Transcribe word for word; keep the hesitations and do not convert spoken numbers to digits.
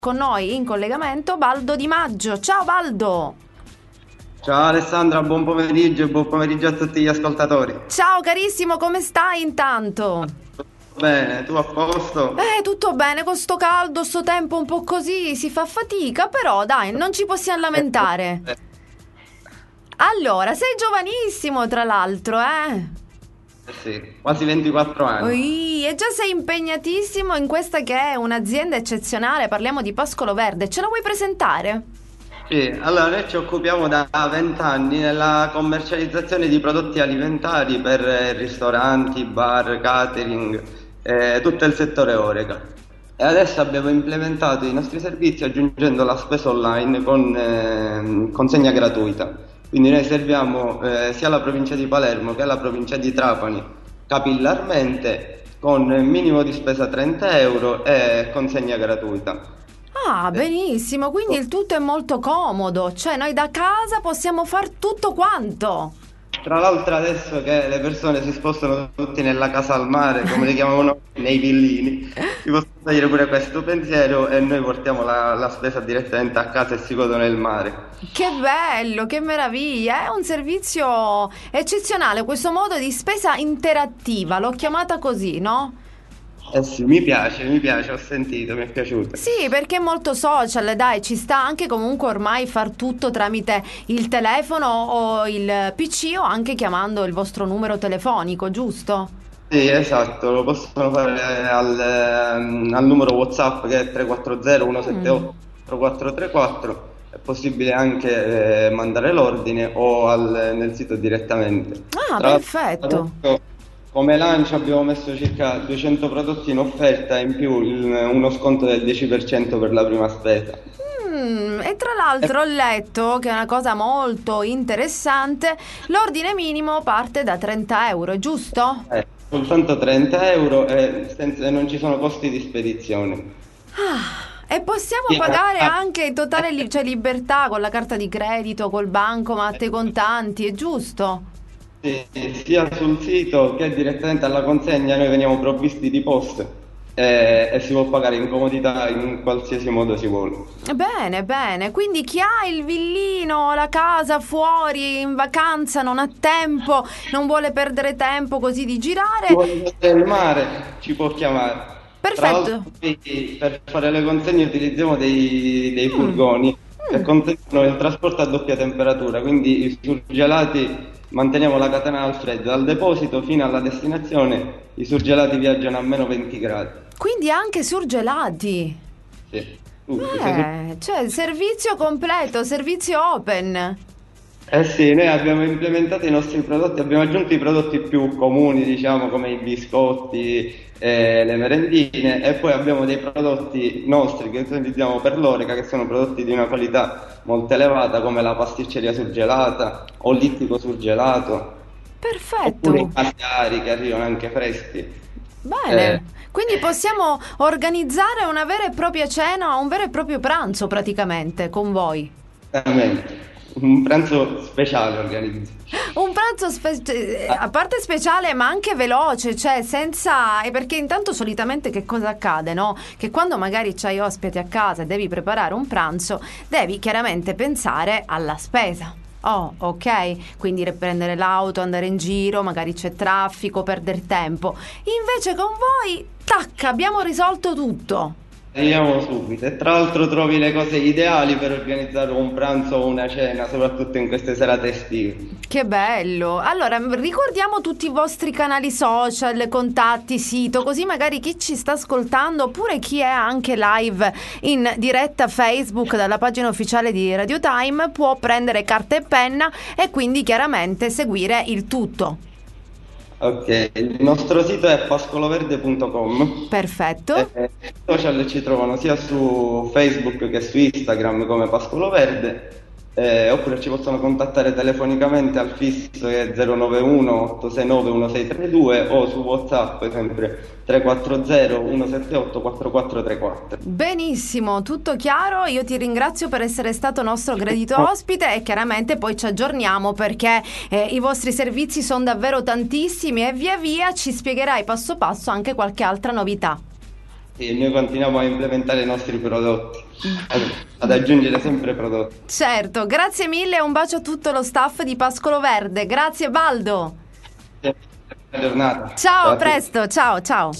Con noi in collegamento Baldo Di Maggio. Ciao Baldo! Ciao Alessandra, buon pomeriggio e buon pomeriggio a tutti gli ascoltatori. Ciao carissimo, come stai intanto? Bene, tu a posto? Eh, tutto bene, con sto caldo, sto tempo un po' così, si fa fatica, però dai, non ci possiamo lamentare. Allora, sei giovanissimo tra l'altro, eh? Eh sì, quasi ventiquattro anni. Ui, e già sei impegnatissimo in questa che è un'azienda eccezionale, parliamo di Pascolo Verde, ce la vuoi presentare? Sì, allora noi ci occupiamo da venti anni nella commercializzazione di prodotti alimentari per eh, ristoranti, bar, catering, eh, tutto il settore Horeca. E adesso abbiamo implementato i nostri servizi aggiungendo la spesa online con eh, consegna gratuita. Quindi noi serviamo eh, sia la provincia di Palermo che la provincia di Trapani capillarmente con minimo di spesa trenta euro e consegna gratuita. Ah, benissimo, quindi il tutto è molto comodo, cioè noi da casa possiamo far tutto quanto. Tra l'altro adesso che le persone si spostano tutti nella casa al mare, come li chiamano nei villini, si possono togliere pure questo pensiero e noi portiamo la, la spesa direttamente a casa e si godono il mare. Che bello, che meraviglia, è un servizio eccezionale, questo modo di spesa interattiva, l'ho chiamata così, no? Eh sì, mi piace, mi piace, ho sentito, mi è piaciuto. Sì, perché è molto social, dai, ci sta anche comunque ormai far tutto tramite il telefono o il P C o anche chiamando il vostro numero telefonico, giusto? Sì, esatto, lo possono fare al, ehm, al numero WhatsApp che è tre quattro zero uno sette otto quattro quattro tre quattro. È possibile anche eh, mandare l'ordine o al- nel sito direttamente. Ah, Tra perfetto. l'altro, come lancio abbiamo messo circa duecento prodotti in offerta e in più il- uno sconto del dieci per cento per la prima spesa. Mm, e tra l'altro ho letto che è una cosa molto interessante, l'ordine minimo parte da trenta euro, giusto? Eh, soltanto trenta euro e senza- non ci sono costi di spedizione. E possiamo Sì, pagare ah, anche in totale li- cioè libertà con la carta di credito, col bancomat, i contanti, è giusto? sì, sia sul sito che direttamente alla consegna noi veniamo provvisti di post e, e si può pagare in comodità in qualsiasi modo si vuole. Bene, bene. Quindi chi ha il villino, la casa fuori in vacanza, non ha tempo, non vuole perdere tempo così di Chi girare. vuole vedere il mare ci può chiamare. Tra Perfetto. l'altro noi per fare le consegne utilizziamo dei, dei Mm, furgoni che mm. consentono il trasporto a doppia temperatura, quindi i surgelati manteniamo la catena al freddo, dal deposito fino alla destinazione i surgelati viaggiano a meno venti gradi. Quindi anche surgelati. Sì, tutti, sia sul- Eh, cioè servizio completo, servizio open. Eh sì, noi abbiamo implementato i nostri prodotti, abbiamo aggiunto i prodotti più comuni, diciamo, come i biscotti, eh, le merendine, e poi abbiamo dei prodotti nostri che utilizziamo per l'Oreca, che sono prodotti di una qualità molto elevata, come la pasticceria surgelata o l'ittico surgelato, oppure i Perfetto. caviari che arrivano anche freschi. Eh, Bene. Quindi possiamo organizzare una vera e propria cena, un vero e proprio pranzo praticamente con voi. Veramente, un pranzo speciale organizzato. Un pranzo spe- eh, a parte speciale ma anche veloce, cioè senza... E perché intanto solitamente che cosa accade, no? Che quando magari c'hai ospiti a casa e devi preparare un pranzo, devi chiaramente pensare alla spesa. Oh, ok, quindi riprendere l'auto, andare in giro, magari c'è traffico, perdere tempo. Invece con voi, tac, abbiamo risolto tutto. Arriviamo subito e tra l'altro trovi le cose ideali per organizzare un pranzo o una cena, soprattutto in queste serate estive. Che bello! Allora, m- ricordiamo tutti i vostri canali social, contatti, sito, così magari chi ci sta ascoltando oppure chi è anche live in diretta Facebook dalla pagina ufficiale di Radio Time può prendere carta e penna e quindi chiaramente seguire il tutto. Ok, il nostro sito è pascoloverde punto com. Perfetto. Eh, I social ci trovano sia su Facebook che su Instagram come Pascolo Verde, eh, oppure ci possono contattare telefonicamente al fisso che è zero nove uno otto sei nove uno sei tre due o su WhatsApp sempre tre quattro zero uno sette otto quattro quattro tre quattro. Benissimo, tutto chiaro. Io ti ringrazio per essere stato nostro gradito ospite e chiaramente poi ci aggiorniamo perché eh, i vostri servizi sono davvero tantissimi e via via ci spiegherai passo passo anche qualche altra novità. Sì, noi continuiamo a implementare i nostri prodotti. ad, ad aggiungere sempre prodotti. Certo, grazie mille e un bacio a tutto lo staff di Pascolo Verde. Grazie Baldo. Buona giornata. Ciao, a tutti. presto, ciao, ciao.